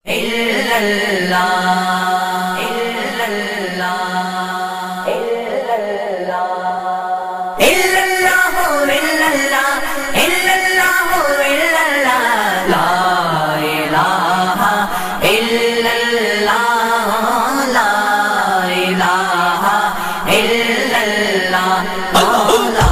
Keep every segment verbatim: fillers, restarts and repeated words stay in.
الا اللہ الا اللہ الا اللہ الا اللہ الا اللہ الا اللہ الا اللہ لا الہ الا اللہ لا الہ الا اللہ لا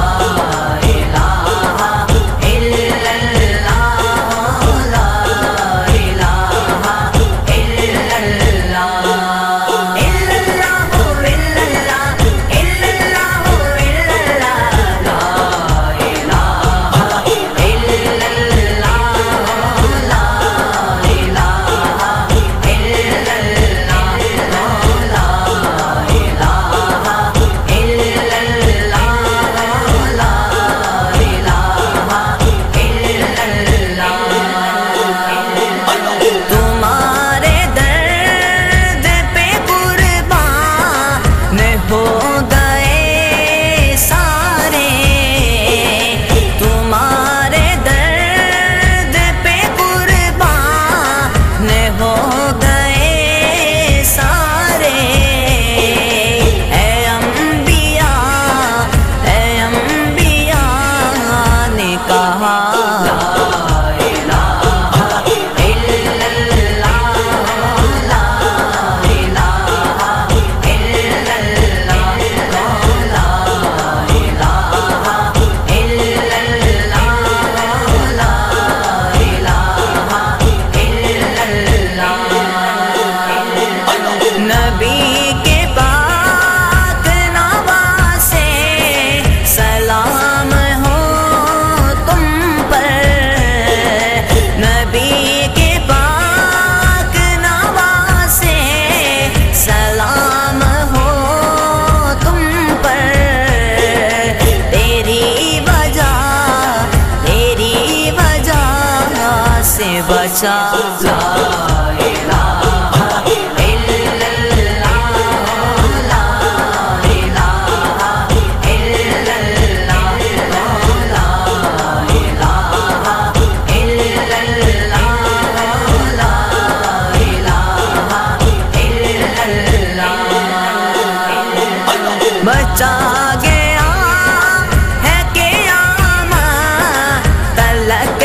بچا لا الہ الا اللہ لا الہ الا اللہ لا الہ الا اللہ لا الہ الا اللہ بچا گیا ہے قیامت تلک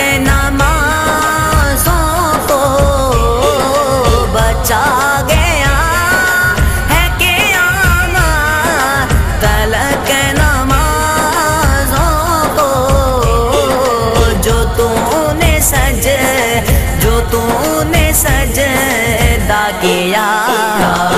بچا گیا ہے قیامت تلک نمازوں کو جو تو نے سج جو تو نے سجدہ کیا